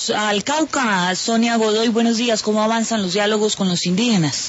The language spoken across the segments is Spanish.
al Cauca. Sonia Godoy, buenos días. ¿Cómo avanzan los diálogos con los indígenas?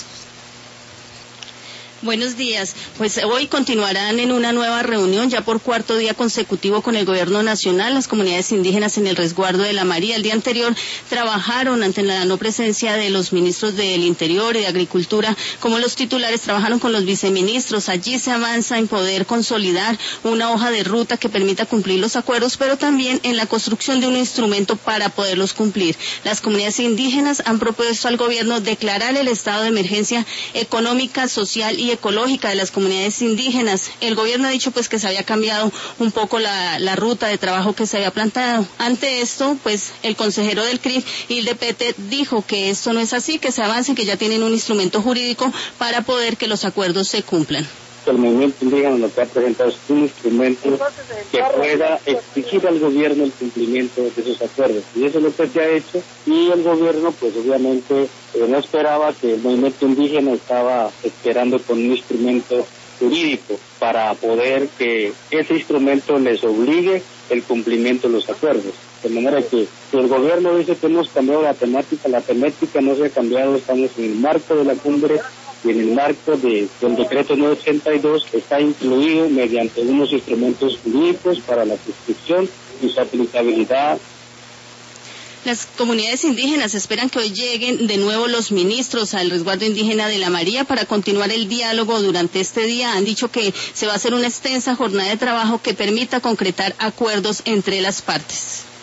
Buenos días. Pues hoy continuarán en una nueva reunión, ya por cuarto día consecutivo con el gobierno nacional, las comunidades indígenas en el resguardo de la María. El día anterior trabajaron ante la no presencia de los ministros del Interior y de Agricultura, como los titulares trabajaron con los viceministros. Allí se avanza en poder consolidar una hoja de ruta que permita cumplir los acuerdos, pero también en la construcción de un instrumento para poderlos cumplir. Las comunidades indígenas han propuesto al gobierno declarar el estado de emergencia económica, social y ecológica de las comunidades indígenas. El gobierno ha dicho pues que se había cambiado un poco la ruta de trabajo que se había planteado. Ante esto, pues el consejero del CRIF, Hilde Pete, dijo que esto no es así, que se avance, que ya tienen un instrumento jurídico para poder que los acuerdos se cumplan. El movimiento indígena lo que ha presentado es un instrumento que pueda exigir al gobierno el cumplimiento de esos acuerdos, y eso es lo que se ha hecho, y el gobierno pues obviamente no esperaba, que el movimiento indígena estaba esperando con un instrumento jurídico para poder que ese instrumento les obligue el cumplimiento de los acuerdos. De manera que si el gobierno dice que hemos cambiado la temática no se ha cambiado, estamos en el marco de la cumbre y en el marco del decreto 982 está incluido mediante unos instrumentos jurídicos para la prescripción y su aplicabilidad. Las comunidades indígenas esperan que hoy lleguen de nuevo los ministros al resguardo indígena de la María para continuar el diálogo durante este día. Han dicho que se va a hacer una extensa jornada de trabajo que permita concretar acuerdos entre las partes.